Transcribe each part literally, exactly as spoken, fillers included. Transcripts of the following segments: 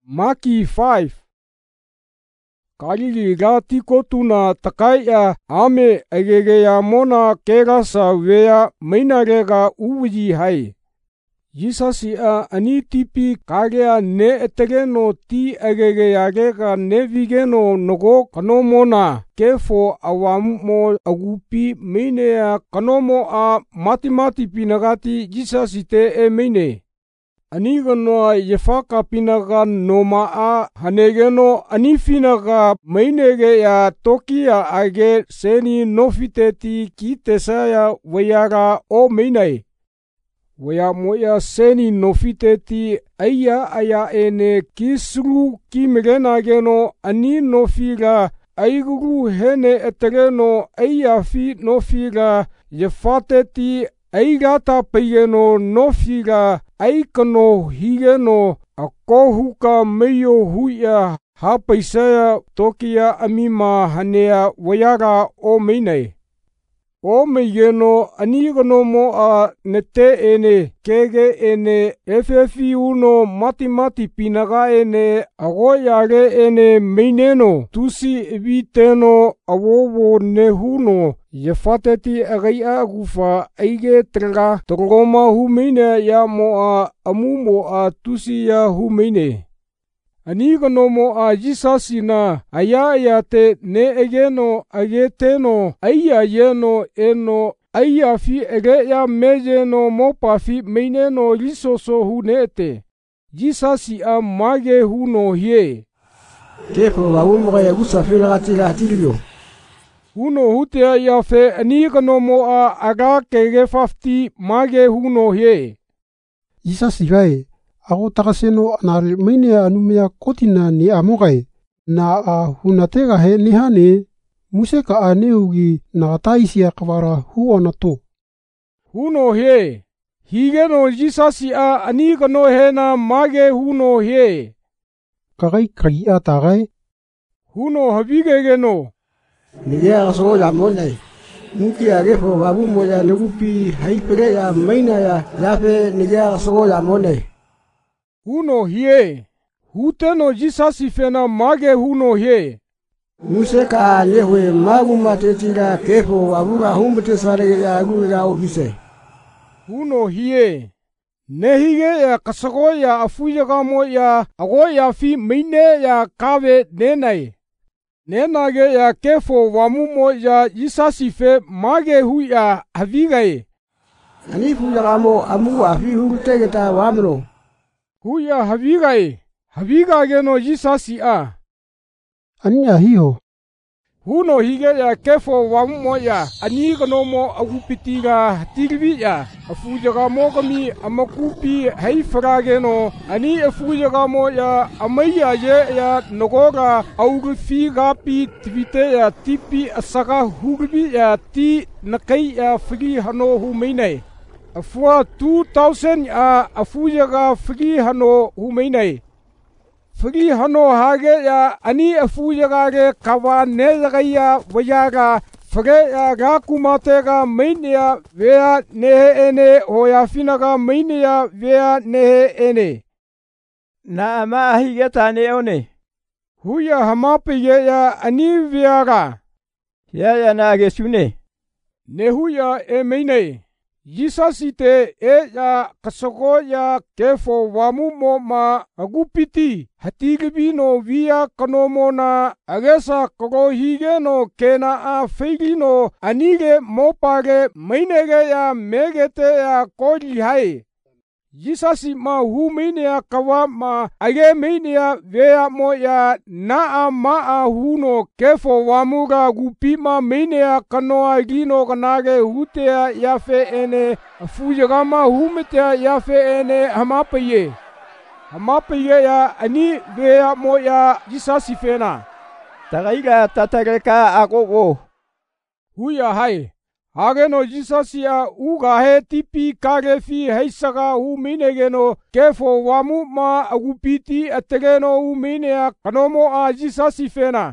Maki five. Kalili gati kotuna takaya ame agegeya mona kegasa wea mainarega uwi hai. Jisasi a ani tipi kagea ne etegeno ti agegeyagega ne vigeno nogo kanomona kefo awamo agupi mainea kanomo a matimati pinagati Jisasi te e maine. Aniganoa yefaka pinaga noma a hanegeno anifinaga mainege ya tokia age seni nofiteti kitesaya wayaga o mainai. Waya moya seni nofiteti aya aya ene kisru kimegenageno ani nofiga aiguru hene etegeno aya fi nofiga yefateti aigata payeno nofiga aikano higeno akohuka meyo huya hapaisaya tokia amima hanea wayaga o mainai. O meigeno anigano mo a nete ene kege ene efefi uno mati mati pinaga ene agoyage ene maineno tusi eviteno awowo nehuno yefateti agaya gufa aige traga trogoma humeine ya mo a amumo a tusi ya humeine. Anigano mo a Jisasi na aya aya te ne egeno ageteno aya yeno eno aya fi ege ya mejeno mopa fi maineno risoso hunete. Jisasi a mage huno hie. Kefo wa umo ya gusa fila gatila atilio. Huno hutea ya fe anigano mo a aga kege fafti mage huno hie. Jisasi gai. Ako takaseno anari mainea anumea kotina ni amogai na a hunatega he nihane museka a neugi na taisia kawara huona to. Huno he. Higeno Jisasi a anigano he na mage huno he. Kagai kai a tagai. Huno habigegeno. Nigea so ya monai. Muki a gefo babu moya negupi haipere ya maina ya yafe nigea so ya monai. Huno hie. Huteno Jisasi fena mage huno hie. Museka lewe magu matetira kefo abuga humte sare ya aguga ofise. Huno hie. Nehige ya kasago ya afuyaga mo ya ago ya fi maine ya kave nenai. Nenage ya kefo wamumo ya Jisasi fe mage hu ya havigai. Anifu ya mo amu afi humtegeta wamro. Huya havigai. Haviga geno Jisasi a. Anya hiyo. Huno hige ya kefo wamumo ya anigano mo agupitiga tigvi ya afujaga mo kami amakupi haifara geno ani afujaga mo ya amaya ye ya nogoga augufi gapi tvite ya tipi asaga hugbi ya ti nakai ya free hano humainai. Afua two thousand a afujaga free hano humainai. Free hano hage ya ani afujaga ge kawa nezaga ya wayaga free ya gakumatega mainia vea nehe ene hoya finaga mainia vea nehe ene. Na ama higeta ne one. Huya hamape ye ya ani veaga. Ya ya na gesune. Ne huya e mainai. Jisasi te e ya kasago ya kefo wamumo ma agupiti hatigibino via kanomona agesa kogo higeno kena a feigino anige mopage mainege ya megete ya koli hai. Jisasi ma hu mainea kawa ma age mainea vea mo ya naa maa huno kefo wamuga gupima mainea kanoa gino kanage hutea yafe ene afujagama humetea yafe ene hamapaye. Hamapaye ya ani vea mo ya Jisasi fena. Tagaiga tatareka agogo. Huya hai. Hageno Jisasi ya uga he tipi kage fi heisaga hu minegeno kefo wamu ma agupiti ategeno hu minea kanomo a Jisasi fena.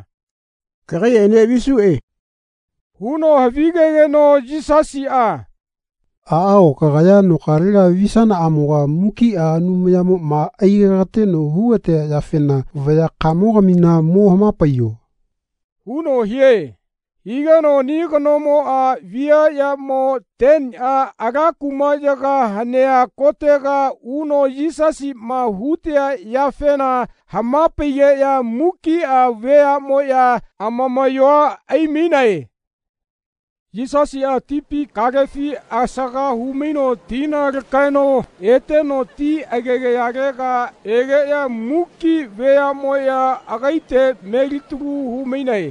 Kage ene bisu e. Huno havigegeno Jisasi a. Aao kagaya no karela visana amoga muki a numyamo ma aigate no huate ya fena vaya kamoga mina mohama payo. Huno hie. Higano ni konomo a via ya mo ten a aga kumajaga hanea kotega uno yisasi ma hutea ya fena hamapiye ya muki a vea mo ya amamayoa aiminae. Yisasi a tipi kagefi asaga humino tina rekaino eteno ti agege agega ege ya muki vea mo ya agaite merituru huminae.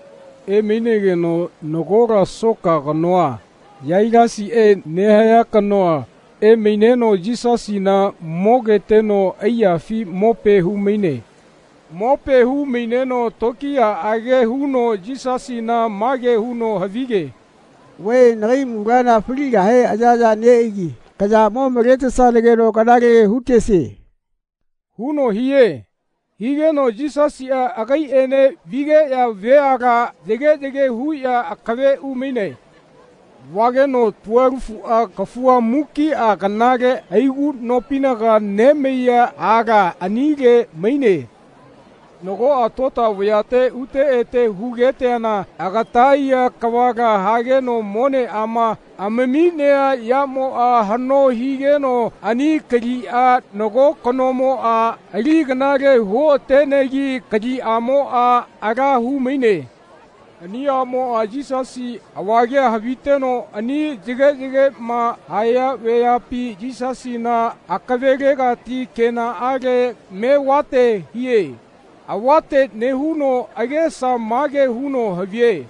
E minege no nogora soka kanoa. Yaigasi e nehaya kanoa. E mineno jisasi na mogete no ayafi mope hu mine. Mope hu mineno tokia age huno jisasi na mage huno havige. We ngai mugana fuliga he ajaja neigi. Kaja mo merete salegero kadage hutese. Huno hie. Hige no jisasi a agai ene vige ya veaga dege dege hu ya akave umine. Wage no tuarufu a kafua muki a kanage aigu no pinaga nemeya aga anige maine. Nogo a tota weate ute ete hugete ana agatai a kawaga hage no mone ama amaminea yamo a hano hige no ani kari a nogo konomo a ali ganage ho tenegi kari amo a aga hu maine. Ani amo a jisasi awage habite no ani jige jige ma haya weapi jisasi na akavege gati kena age me wate hie. Awate ne huno agesa mage huno havie.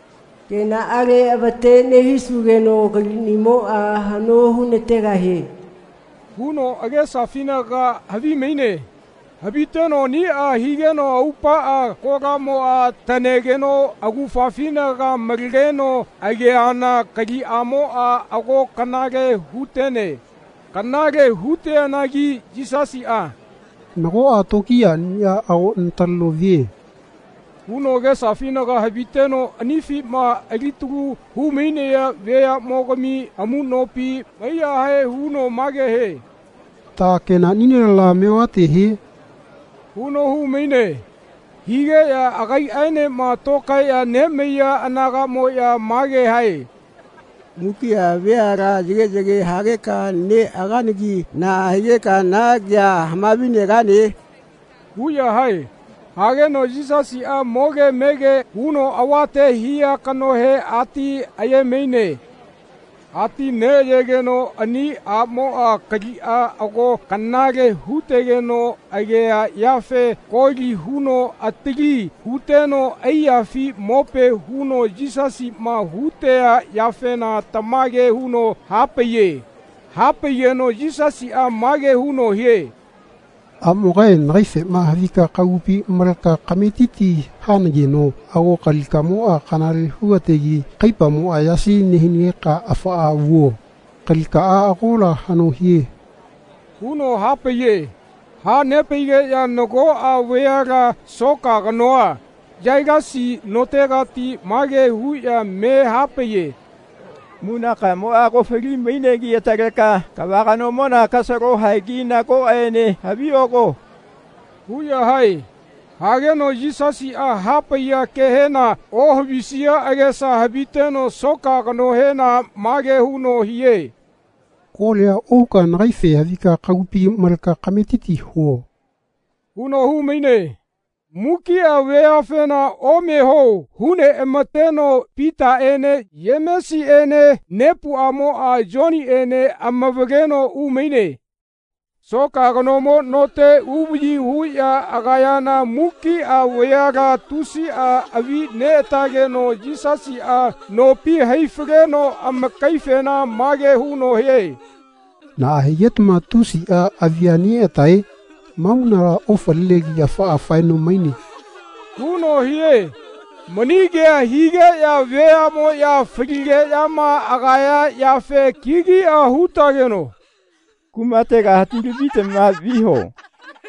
Kena are abate ne hisuge no galinimo a hano hune tegahe. Huno agesa fina ga havi meine. Habite no ni a hige no upa a koga mo a tanege no agufa fina ga marige no age ana kari amo a ago kanage hutene. Kanage hute anagi jisasi a. Nago a tokia ni a ao ntalo vie. Huno ge safina ga habite no anifi ma agituru hu mine ya vea mogami amu nopi maya hae huno mage he. Ta kena nini la mewate he. Huno hu mine. Hige ya agai aine ma tokai ya ne meya anaga mo ya mage hae. Muki a veara jige jige hage ka ne aganigi na hige ka na gya hamabine gane. Huya hae. Hage no jisasi a moge mege huno awate hiya kano he ati aye meine. Ati ne yege no ani amo a kagi a ago kanage hutege no age a yafe kogi huno atigi huteno ayafi mope huno jisasi ma hutea yafe na tamage huno hapeye. Hapeye no jisasi a mage huno he. Amogai naife ma havika kaupi maraka kamititi hanage no ago kalikamo a kanari huategi kaipamo a yasi nehini ka afa a uo. Kalika a agola hano hie. Huno hapeye. Ha nepeye ya nogo a weaga soka ganoa. Jaiga si notega ti mage hu ya me hapeye. Muna ka mo ako fegi mainegi etageka kawaga no mona kasaro haigi na ko ene habioko. Huya hai. Hage no jisasi a hapaya kehena o habisia agesa habite no soka gano hena mage huno hie. Kolea oka naife havika kaupi maraka kamititi huo. Huno hu mine. Muki a wea fena ome ho hune emateno pita ene yemesi ene nepu amo a Johnny ene amavageno umeine. Soka ganomo note ubuji huya agayana muki a weaga tusi a avi netage no jisasi a no pi haifageno amakaifena mage huno he. Na ahiyetma tusi a aviani etai. Mamunara ofalegi ya faa faino maini. Huno hie. Manige ya hige ya vea mo ya frige ya ma agaya ya fe kigi a hutageno. Kumatega hatiri bite ma viho.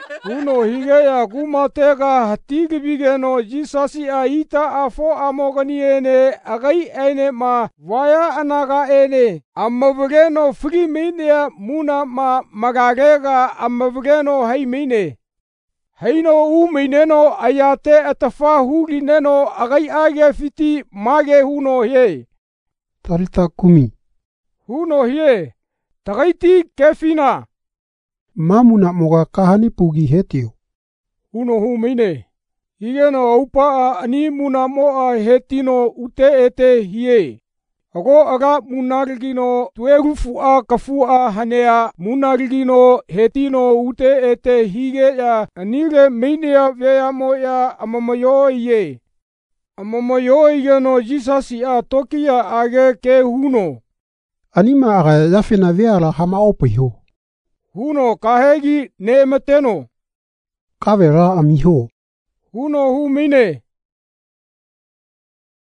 Huno higeya kumatega hatigibigeno Jisasi a ita afo amogani ene agai ene ma vaya anaga ene amavgeno fri meinea muna ma magagega amavgeno hai meine. Heino u meineno ayate atafa hugineno agai age fiti mage huno hie. Talita kumi. Huno hie. Tagaiti kefina. Mamuna moga kahani pugi hetio. Huno hu meine. Higeno aupa ani muna moa hetino ute ete hie. Ago aga munarigino tuerufu a kafua hanea munarigino hetino ute ete hige ya anire meinea vea moya amamayo iye. Amamayo igeno Jisasi a tokia age ke huno. Anima aga yafena vea la hama opiho. Huno kahegi ne mateno. Kavera amiho. Huno hu mine.